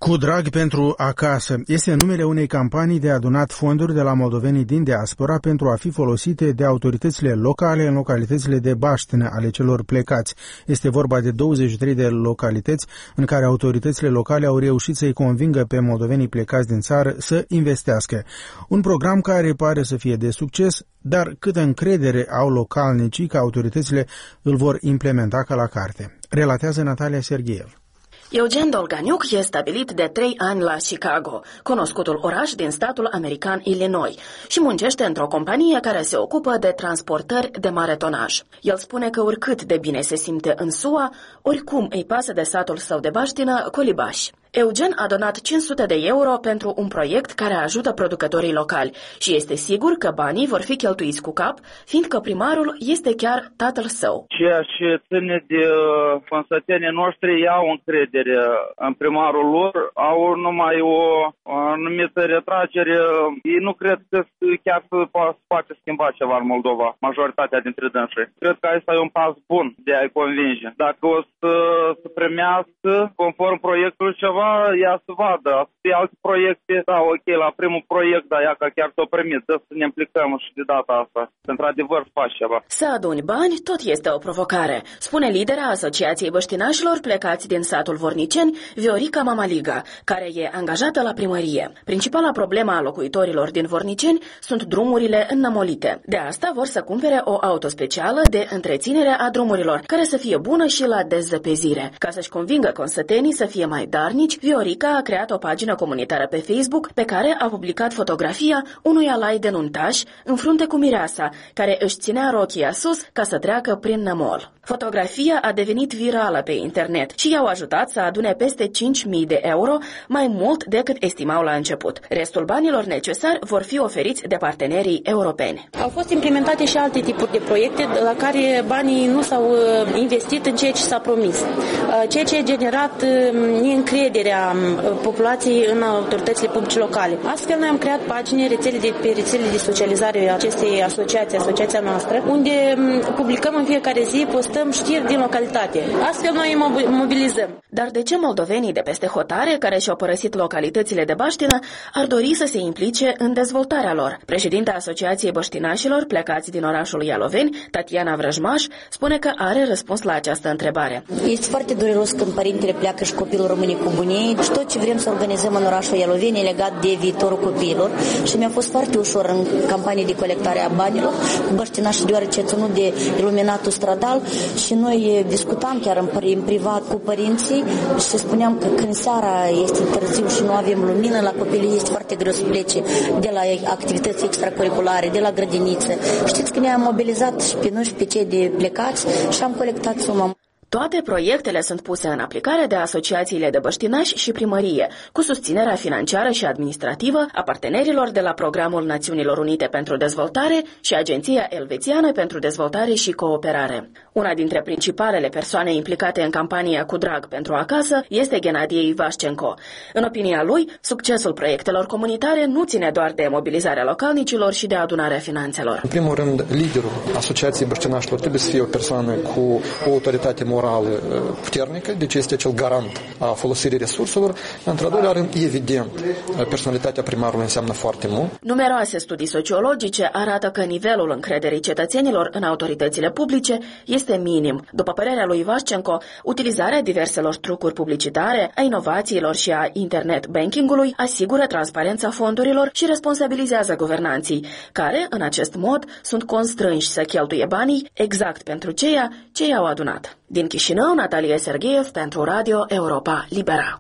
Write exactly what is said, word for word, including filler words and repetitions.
Cu drag pentru acasă este numele unei campanii de adunat fonduri de la moldovenii din diaspora pentru a fi folosite de autoritățile locale în localitățile de baștină ale celor plecați. Este vorba de douăzeci și trei de localități în care autoritățile locale au reușit să-i convingă pe moldovenii plecați din țară să investească. Un program care pare să fie de succes, dar câtă încredere au localnicii că autoritățile îl vor implementa ca la carte. Relatează Natalia Sergeev. Eugen Dolganiuc e stabilit de trei ani la Chicago, cunoscutul oraș din statul american Illinois, și muncește într-o companie care se ocupă de transportări de mare tonaj. El spune că oricât de bine se simte în S U A, oricum îi pasă de satul său de baștină, Colibaș. Eugen a donat cinci sute de euro pentru un proiect care ajută producătorii locali și este sigur că banii vor fi cheltuiți cu cap, fiindcă primarul este chiar tatăl său. Ceea ce ține de consătenii noștri au încredere în primarul lor, au numai o, o anumită retragere. Ei nu cred că chiar se poate schimba ceva în Moldova, majoritatea dintre dânsii. Cred că asta e un pas bun de a-i convinge. Dacă o să se primească conform proiectului ceva, ea să vadă. Pe alte proiecte, da, ok, la primul proiect, da, ea că chiar s-o primit, dă să ne implicăm și de data asta. Într-adevăr, faci ceva. Să aduni bani tot este o provocare, spune lidera Asociației Băștinașilor plecați din satul Vorniceni, Viorica Mamaliga, care e angajată la primărie. Principala problemă a locuitorilor din Vorniceni sunt drumurile înnămolite. De asta vor să cumpere o auto specială de întreținere a drumurilor, care să fie bună și la dezăpezire. Ca să-și convingă consătenii să fie mai darnici, Viorica a creat o pagină comunitară pe Facebook pe care a publicat fotografia unui alai de nuntaș în frunte cu mireasa, care își ținea rochia sus ca să treacă prin nămol. Fotografia a devenit virală pe internet și i-au ajutat să adune peste cinci mii de euro, mai mult decât estimau la început. Restul banilor necesari vor fi oferiți de partenerii europeni. Au fost implementate și alte tipuri de proiecte la care banii nu s-au investit în ceea ce s-a promis, ceea ce a generat neîncrederea populației în autoritățile publice locale. Astfel, noi am creat pagini, rețele de, pe rețele de socializare a acestei asociații, asociația noastră, unde publicăm în fiecare zi, postăm știri din localitate. Astfel, noi îi mobilizăm. Dar de ce moldovenii de peste hotare, care și-au părăsit localitățile de baștină, ar dori să se implice în dezvoltarea lor? Președinta Asociației Băștinașilor plecați din orașul Ialoveni, Tatiana Vrăjmaș, spune că are răspuns la această întrebare. Este foarte dureros când părintele pleacă și copilul rămâne cu bunii și tot ce vrem să organizăm în orașul Ialoveni e legat de viitorul copiilor și mi-a fost foarte ușor în campanie de colectare a banilor cu băștinașii, deoarece ținut de iluminatul stradal și noi discutam chiar în, în privat cu părinții și spuneam că când seara este târziu și nu avem lumină, la copii este foarte greu să plece de la activități extracurriculare, de la grădiniță. Știți că ne-am mobilizat și pe noi și pe cei de plecați și am colectat suma. Toate proiectele sunt puse în aplicare de asociațiile de băștinași și primărie, cu susținerea financiară și administrativă a partenerilor de la Programul Națiunilor Unite pentru Dezvoltare și Agenția Elvețiană pentru Dezvoltare și Cooperare. Una dintre principalele persoane implicate în campania Cu drag pentru acasă este Ghenadie Ivașcenco. În opinia lui, succesul proiectelor comunitare nu ține doar de mobilizarea localnicilor și de adunarea finanțelor. În primul rând, liderul Asociației Băștinașilor trebuie să fie o persoană cu o autoritate morală puternică, deci este cel garant a folosirii resurselor. Într-al doilea rând, evident, personalitatea primarului înseamnă foarte mult. Numeroase studii sociologice arată că nivelul încrederii cetățenilor în autoritățile publice este minim. După părerea lui Ivașcenco, utilizarea diverselor trucuri publicitare, a inovațiilor și a internet banking-ului asigură transparența fondurilor și responsabilizează guvernanții, care, în acest mod, sunt constrânși să cheltuie banii exact pentru ceea ce i-au adunat. Din Chișinău, Natalia Sergeev pentru Radio Europa Libera.